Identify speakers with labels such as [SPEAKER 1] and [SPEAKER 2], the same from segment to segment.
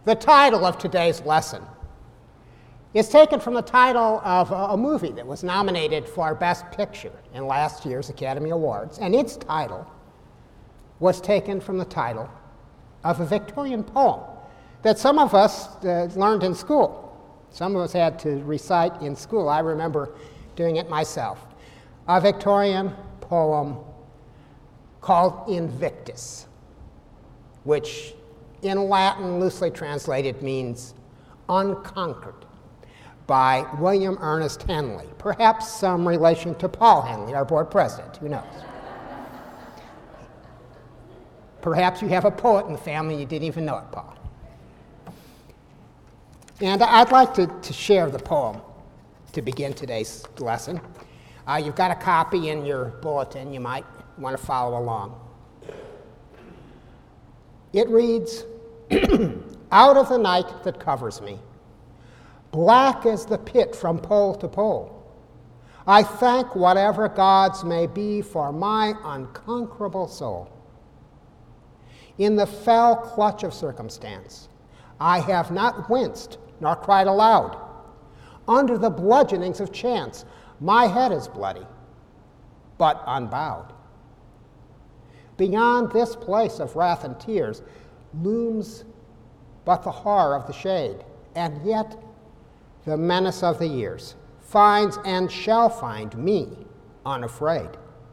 [SPEAKER 1] The title of today's lesson is taken from the title of a movie that was nominated for Best Picture in last year's Academy Awards, and its title was taken from the title of a Victorian poem that some of us learned in school. Some of us had to recite in school. I remember doing it myself. A Victorian poem called Invictus, which in Latin, loosely translated, means unconquered, by William Ernest Henley. Perhaps some relation to Paul Henley, our board president, who knows? Perhaps you have a poet in the family and you didn't even know it, Paul. And I'd like to share the poem to begin today's lesson. You've got a copy in your bulletin. You might want to follow along. It reads, "Out of the night that covers me, black as the pit from pole to pole, I thank whatever gods may be for my unconquerable soul. In the fell clutch of circumstance, I have not winced nor cried aloud. Under the bludgeonings of chance, my head is bloody, but unbowed. Beyond this place of wrath and tears looms but the horror of the shade, and yet the menace of the years finds and shall find me unafraid.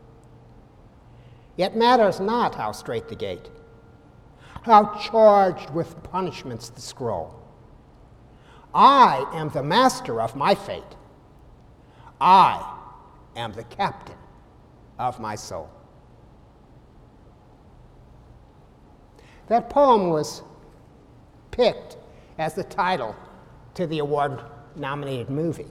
[SPEAKER 1] It matters not how strait the gate, how charged with punishments the scroll. I am the master of my fate. I am the captain of my soul." That poem was picked as the title to the award-nominated movie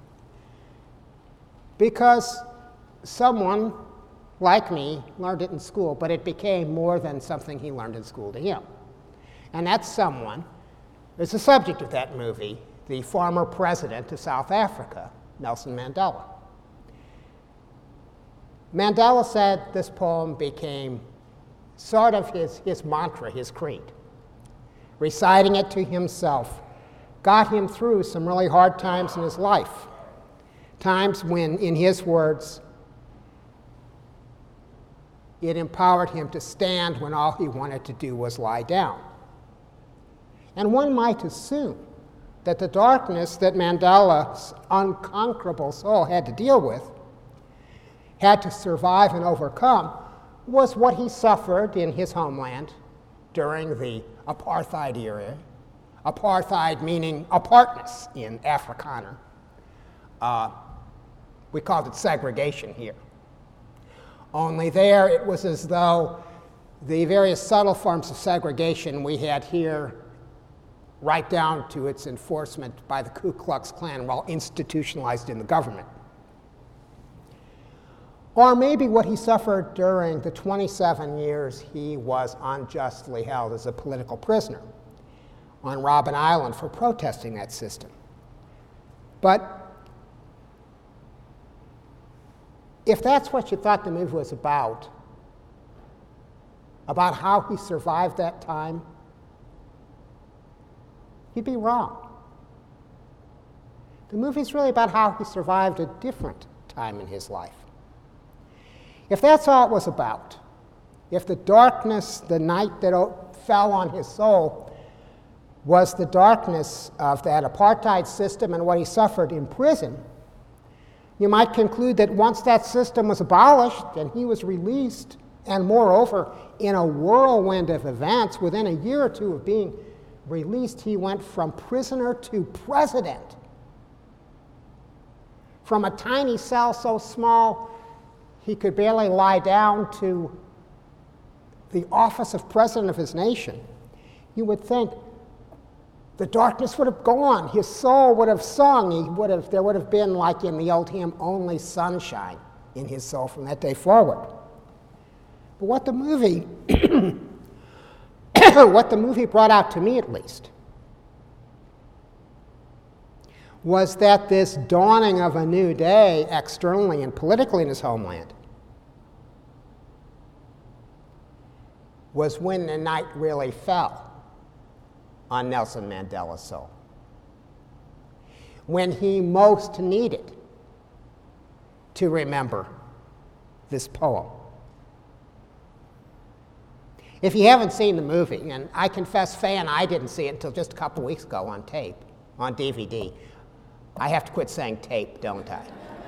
[SPEAKER 1] because someone like me learned it in school, but it became more than something he learned in school to him. And that someone is the subject of that movie, the former president of South Africa, Nelson Mandela. Mandela said this poem became sort of his mantra, his creed. Reciting it to himself got him through some really hard times in his life, times when, in his words, it empowered him to stand when all he wanted to do was lie down. And one might assume that the darkness that Mandela's unconquerable soul had to deal with, had to survive and overcome, was what he suffered in his homeland during the apartheid era. Apartheid meaning apartness in Afrikaner. We called it segregation here. Only there it was as though the various subtle forms of segregation we had here, right down to its enforcement by the Ku Klux Klan, were all institutionalized in the government. Or maybe what he suffered during the 27 years he was unjustly held as a political prisoner on Robben Island for protesting that system. But if that's what you thought the movie was about how he survived that time, you'd be wrong. The movie's really about how he survived a different time in his life. If that's all it was about, if the darkness, the night that fell on his soul, was the darkness of that apartheid system and what he suffered in prison, you might conclude that once that system was abolished and he was released, and moreover, in a whirlwind of events, within a year or two of being released, he went from prisoner to president. From a tiny cell so small he could barely lie down to the office of president of his nation, you would think the darkness would have gone. His soul would have sung. There would have been, like in the old hymn, only sunshine in his soul from that day forward. But what the movie brought out to me, at least, was that this dawning of a new day externally and politically in his homeland was when the night really fell on Nelson Mandela's soul when he most needed to remember this poem. If you haven't seen the movie, and I confess Faye and I didn't see it until just a couple weeks ago on tape, on DVD. I have to quit saying tape, don't I?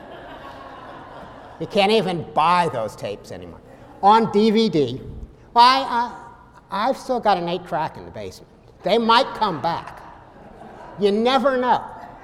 [SPEAKER 1] You can't even buy those tapes anymore. On DVD, I've still got an 8-track in the basement. They might come back. You never know.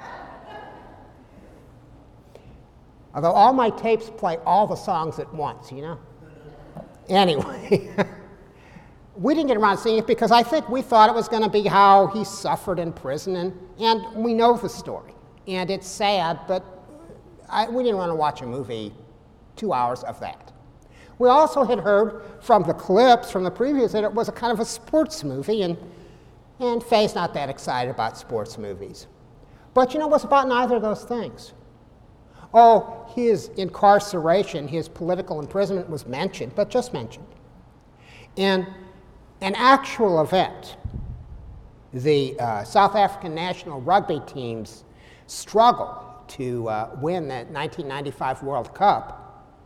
[SPEAKER 1] Although all my tapes play all the songs at once, you know? Anyway, we didn't get around to seeing it because I think we thought it was going to be how he suffered in prison, and we know the story. And it's sad, but we didn't want to watch a movie 2 hours of that. We also had heard from the clips from the previews that it was a kind of a sports movie, and Faye's not that excited about sports movies. But you know what's about neither of those things? Oh, his incarceration, his political imprisonment was mentioned, but just mentioned. And an actual event, the South African national rugby team's struggle to win the 1995 World Cup,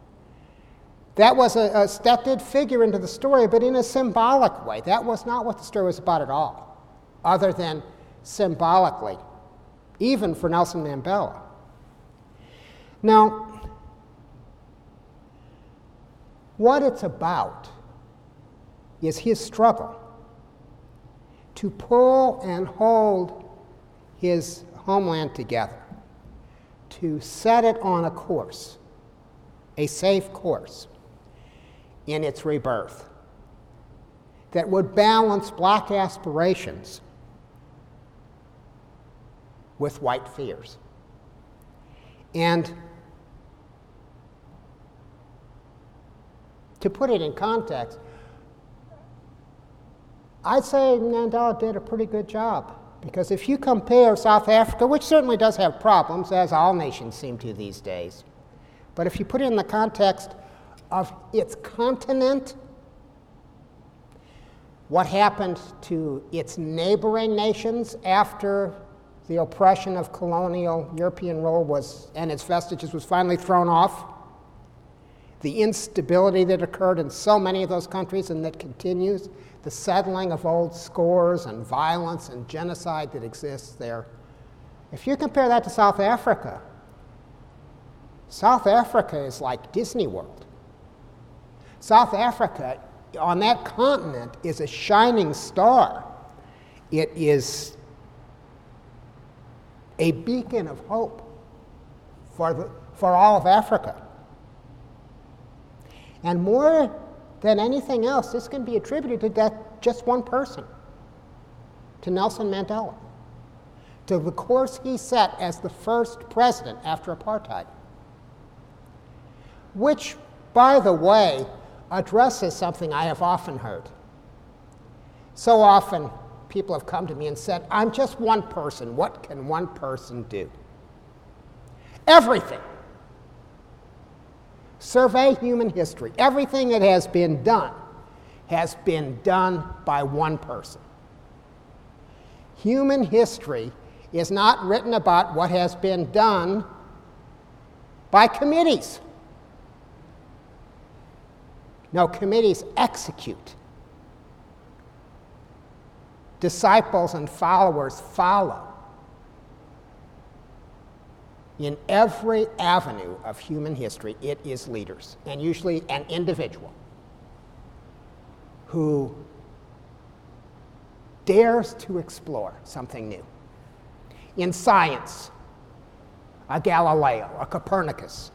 [SPEAKER 1] that did figure into the story, but in a symbolic way. That was not what the story was about at all, other than symbolically, even for Nelson Mandela. Now, what it's about is his struggle to pull and hold his homeland together, to set it on a course, a safe course in its rebirth that would balance black aspirations with white fears. And to put it in context, I'd say Mandela did a pretty good job, because if you compare South Africa, which certainly does have problems, as all nations seem to these days, but if you put it in the context of its continent, what happened to its neighboring nations after the oppression of colonial European rule and its vestiges was finally thrown off, the instability that occurred in so many of those countries and that continues, the settling of old scores and violence and genocide that exists there. If you compare that to South Africa is like Disney World. South Africa, on that continent, is a shining star. It is a beacon of hope for all of Africa. And more than anything else, this can be attributed to just one person, to Nelson Mandela, to the course he set as the first president after apartheid, which, by the way, addresses something I have often heard. So often, people have come to me and said, I'm just one person. What can one person do? Everything. Survey human history. Everything that has been done by one person. Human history is not written about what has been done by committees. No, committees execute. Disciples and followers follow. In every avenue of human history, it is leaders, and usually an individual who dares to explore something new. In science, a Galileo, a Copernicus.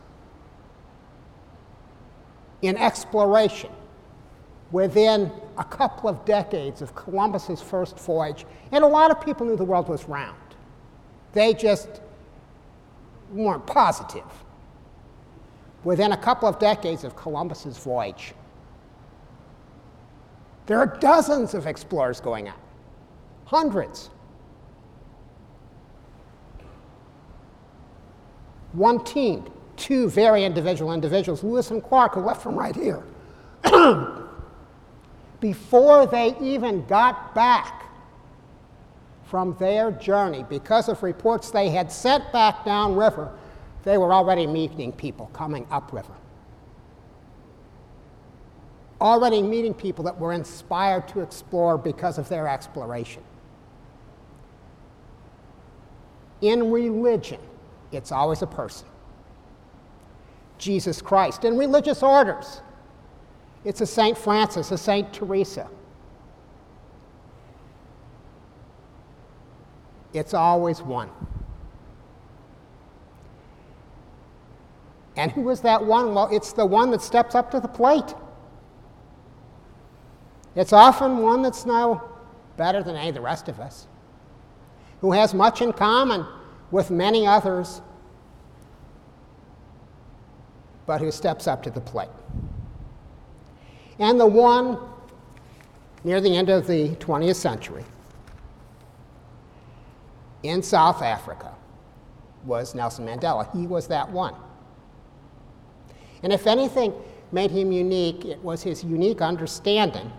[SPEAKER 1] In exploration, within a couple of decades of Columbus's first voyage, and a lot of people knew the world was round. They just weren't positive. Within a couple of decades of Columbus's voyage, there are dozens of explorers going out, hundreds. One team, two very individuals, Lewis and Clark, who left from right here. Before they even got back from their journey, because of reports they had sent back downriver, they were already meeting people coming upriver. Already meeting people that were inspired to explore because of their exploration. In religion, it's always a person. Jesus Christ. In religious orders, it's a St. Francis, a St. Teresa. It's always one. And who is that one? Well, it's the one that steps up to the plate. It's often one that's no better than any of the rest of us, who has much in common with many others, but who steps up to the plate. And the one near the end of the 20th century in South Africa was Nelson Mandela. He was that one. And if anything made him unique, it was his unique understanding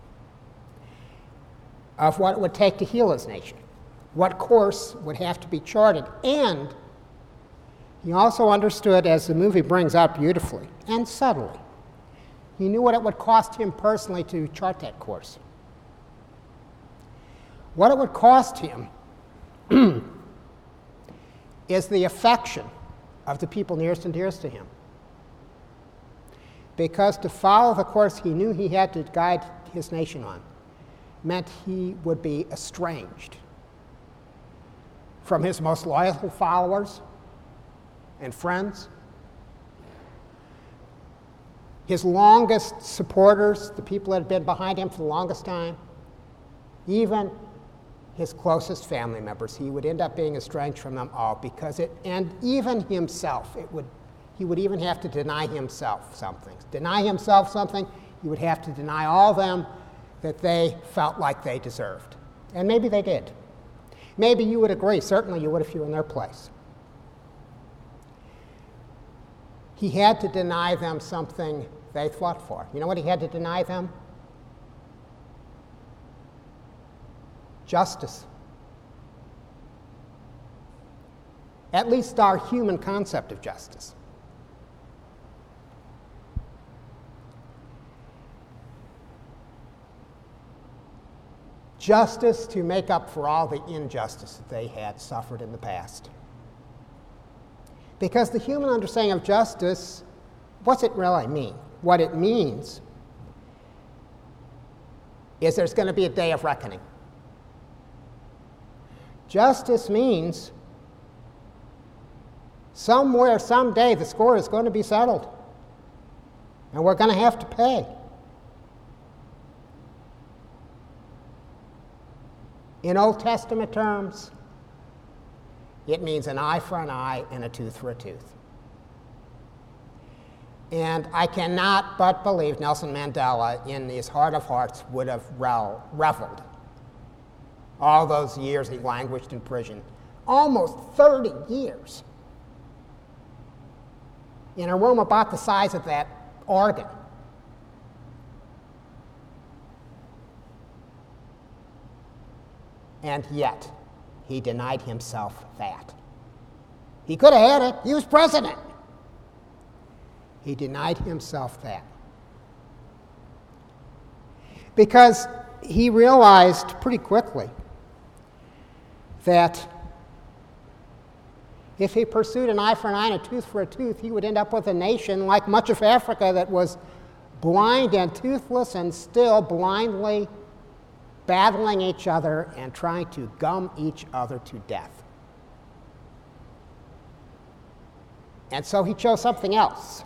[SPEAKER 1] of what it would take to heal his nation, what course would have to be charted. And he also understood, as the movie brings out beautifully and subtly, he knew what it would cost him personally to chart that course. What it would cost him is the affection of the people nearest and dearest to him. Because to follow the course he knew he had to guide his nation on meant he would be estranged from his most loyal followers and friends, his longest supporters, the people that had been behind him for the longest time, even his closest family members. He would end up being estranged from them all and even himself, he would even have to deny himself something. Deny himself something, he would have to deny all them that they felt like they deserved. And maybe they did. Maybe you would agree. Certainly you would if you were in their place. He had to deny them something they fought for. You know what he had to deny them? Justice. At least our human concept of justice. Justice to make up for all the injustice that they had suffered in the past. Because the human understanding of justice, what's it really mean? What it means is there's going to be a day of reckoning. Justice means somewhere, someday, the score is going to be settled. And we're going to have to pay. In Old Testament terms, it means an eye for an eye and a tooth for a tooth. And I cannot but believe Nelson Mandela, in his heart of hearts, would have reveled all those years he languished in prison, almost 30 years, in a room about the size of that organ. And yet, he denied himself that. He could have had it. He was president. He denied himself that. Because he realized pretty quickly that if he pursued an eye for an eye and a tooth for a tooth, he would end up with a nation like much of Africa that was blind and toothless and still blindly battling each other and trying to gum each other to death. And so he chose something else.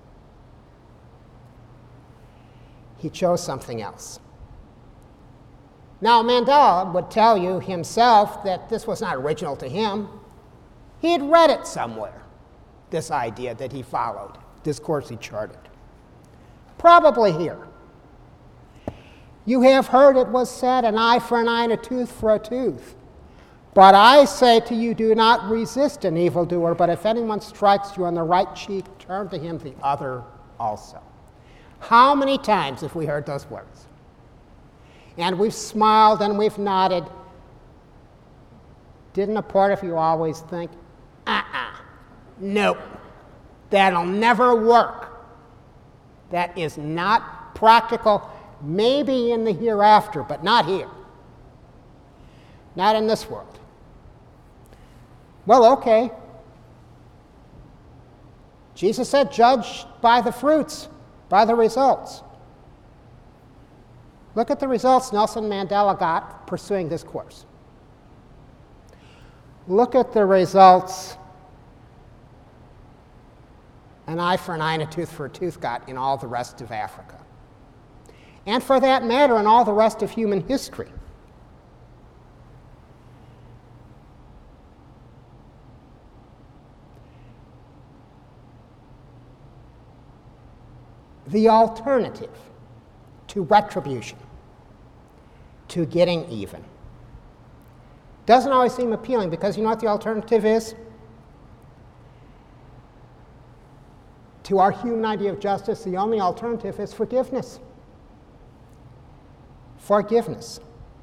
[SPEAKER 1] He chose something else. Now, Mandela would tell you himself that this was not original to him. He had read it somewhere, this idea that he followed, this course he charted. Probably here. You have heard it was said, an eye for an eye and a tooth for a tooth. But I say to you, do not resist an evildoer, but if anyone strikes you on the right cheek, turn to him the other also. How many times have we heard those words? And we've smiled and we've nodded, Didn't a part of you always think, nope, that'll never work. That is not practical, maybe in the hereafter, but not here. Not in this world. Well, okay. Jesus said, judge by the fruits, by the results. Look at the results Nelson Mandela got pursuing this course. Look at the results an eye for an eye and a tooth for a tooth got in all the rest of Africa. And for that matter, in all the rest of human history. The alternative to retribution, to getting even, doesn't always seem appealing, because you know what the alternative is? To our human idea of justice, the only alternative is forgiveness. Forgiveness.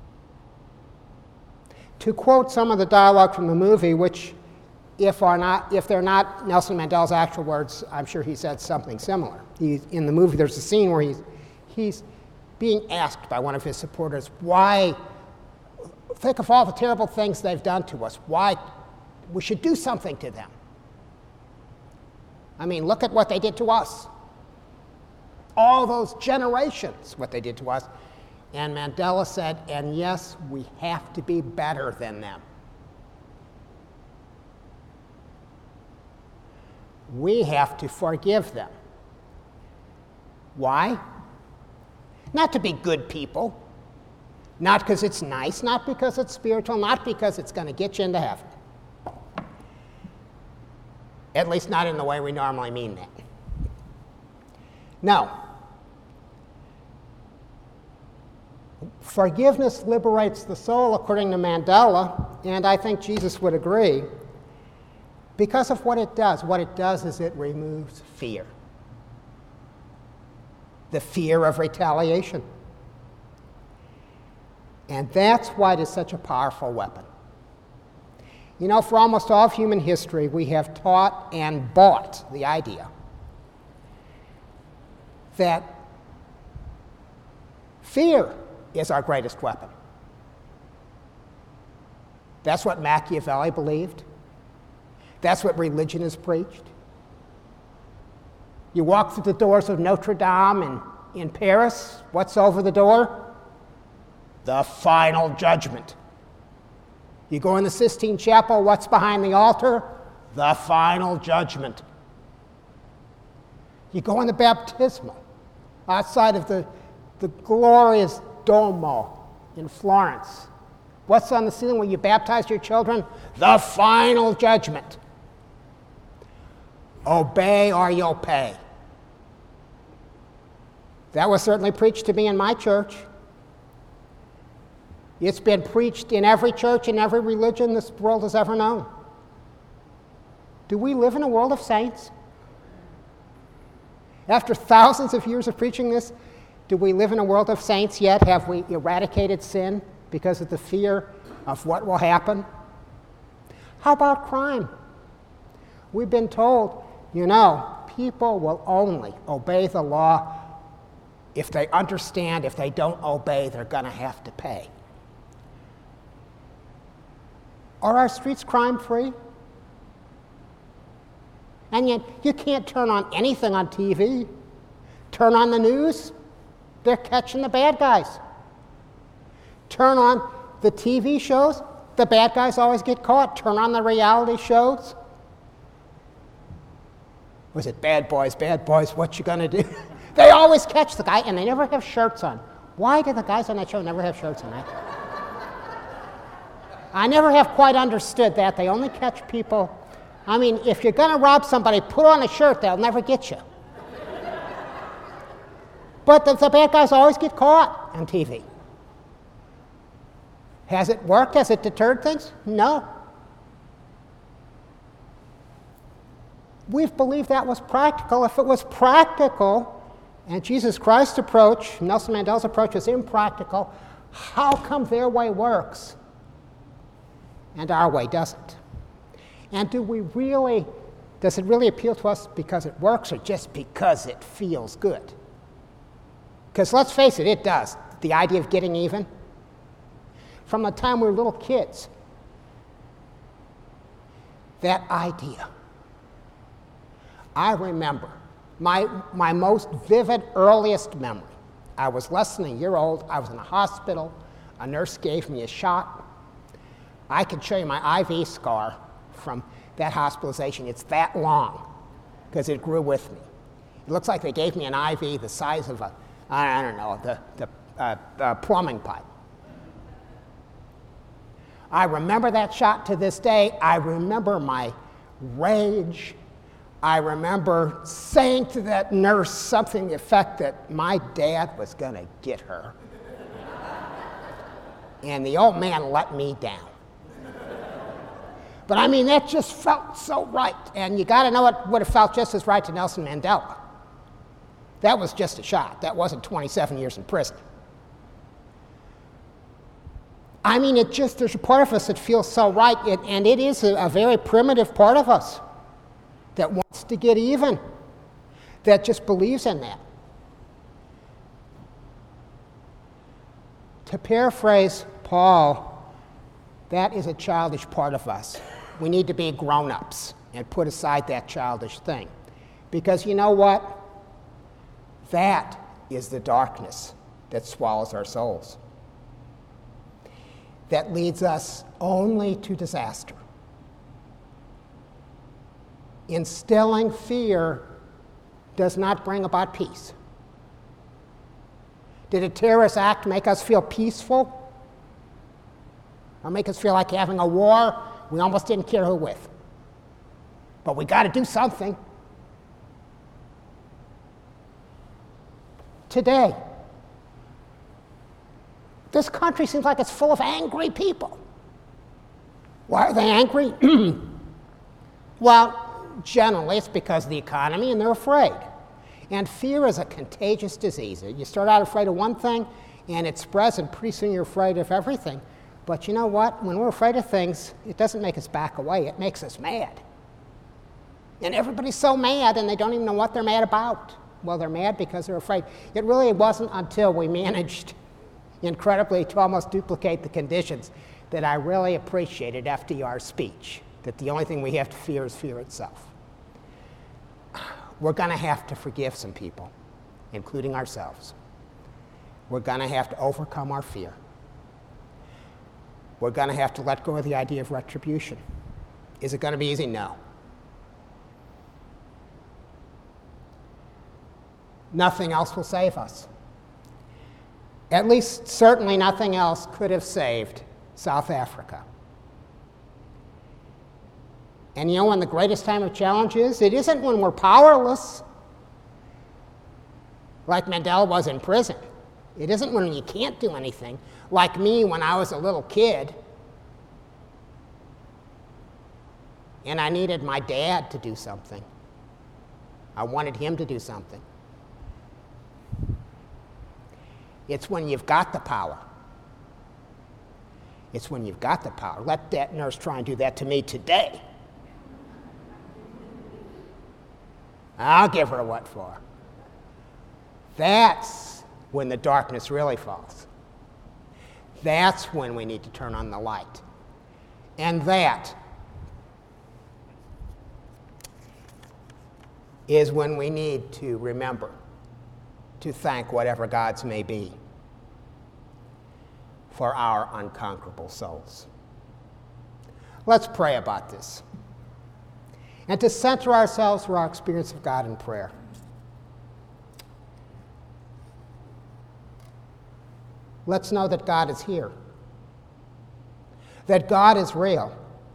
[SPEAKER 1] To quote some of the dialogue from the movie, which if they're not Nelson Mandela's actual words, I'm sure he said something similar. In the movie, there's a scene where he's being asked by one of his supporters, why, think of all the terrible things they've done to us, why we should do something to them. I mean, look at what they did to us. All those generations, what they did to us. And Mandela said, and yes, we have to be better than them. We have to forgive them. Why? Not to be good people, not because it's nice, not because it's spiritual, not because it's going to get you into heaven. At least not in the way we normally mean that. No. Forgiveness liberates the soul, according to Mandela, and I think Jesus would agree, because of what it does. What it does is it removes fear. The fear of retaliation. And that's why it is such a powerful weapon. You know, for almost all of human history, we have taught and bought the idea that fear is our greatest weapon. That's what Machiavelli believed. That's what religion has preached. You walk through the doors of Notre Dame in Paris. What's over the door? The final judgment. You go in the Sistine Chapel. What's behind the altar? The final judgment. You go in the baptismal outside of the glorious Duomo in Florence. What's on the ceiling when you baptize your children? The final judgment. Obey or you'll pay. That was certainly preached to me in my church. It's been preached in every church and every religion this world has ever known. Do we live in a world of saints? After thousands of years of preaching this, do we live in a world of saints yet? Have we eradicated sin because of the fear of what will happen? How about crime? We've been told, you know, people will only obey the law if they understand if they don't obey, they're going to have to pay. Are our streets crime-free? And yet, you can't turn on anything on TV. Turn on the news, they're catching the bad guys. Turn on the TV shows, the bad guys always get caught. Turn on the reality shows. Was it Bad Boys, what you gonna do? They always catch the guy, and they never have shirts on. Why do the guys on that show never have shirts on? I never have quite understood that. They only catch people. I mean, if you're going to rob somebody, put on a shirt. They'll never get you. But the bad guys always get caught on TV. Has it worked? Has it deterred things? No. We've believed that was practical. If it was practical, and Jesus Christ's approach, Nelson Mandela's approach, is impractical, how come their way works? and our way doesn't. And does it really appeal to us because it works or just because it feels good? Because let's face it, it does. The idea of getting even. From the time we were little kids, that idea. I remember my most vivid, earliest memory. I was less than a year old. I was in a hospital. A nurse gave me a shot. I could show you my IV scar from that hospitalization. It's that long because it grew with me. It looks like they gave me an IV the size of the plumbing pipe. I remember that shot to this day. I remember my rage. I remember saying to that nurse something to the effect that my dad was going to get her. And the old man let me down. But I mean, that just felt so right. And you got to know it would have felt just as right to Nelson Mandela. That was just a shot. That wasn't 27 years in prison. I mean, there's a part of us that feels so right, and it is a very primitive part of us that wants to get even, that just believes in that. To paraphrase Paul, that is a childish part of us. We need to be grown-ups and put aside that childish thing. Because you know what? That is the darkness that swallows our souls, that leads us only to disaster. Instilling fear does not bring about peace. Did a terrorist act make us feel peaceful? Or make us feel like having a war we almost didn't care who with? But we got to do something. Today, this country seems like it's full of angry people. Why are they angry? Well, generally it's because of the economy and they're afraid. And fear is a contagious disease. You start out afraid of one thing and it spreads, and pretty soon you're afraid of everything. But you know what? When we're afraid of things, it doesn't make us back away. It makes us mad. And everybody's so mad and they don't even know what they're mad about. Well, they're mad because they're afraid. It really wasn't until we managed incredibly to almost duplicate the conditions that I really appreciated FDR's speech, that the only thing we have to fear is fear itself. We're going to have to forgive some people, including ourselves. We're going to have to overcome our fear. We're going to have to let go of the idea of retribution. Is it going to be easy? No. Nothing else will save us. At least, certainly nothing else could have saved South Africa. And you know when the greatest time of challenge is? It isn't when we're powerless, like Mandela was in prison. It isn't when you can't do anything, like me when I was a little kid, and I needed my dad to do something. I wanted him to do something. It's when you've got the power. It's when you've got the power. Let that nurse try and do that to me today. I'll give her what for. That's when the darkness really falls. That's when we need to turn on the light. And that is when we need to remember to thank whatever gods may be for our unconquerable souls. Let's pray about this. And to center ourselves for our experience of God in prayer. Let's know that God is here, that God is real,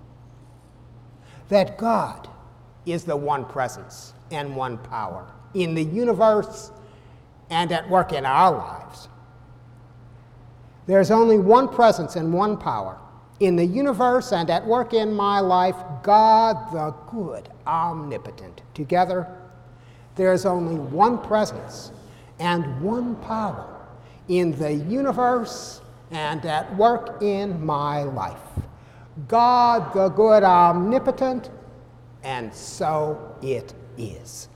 [SPEAKER 1] that God is the one presence and one power in the universe and at work in our lives. There's only one presence and one power in the universe and at work in my life, God the good, omnipotent. Together, there's only one presence and one power in the universe and at work in my life. God the good omnipotent, and so it is.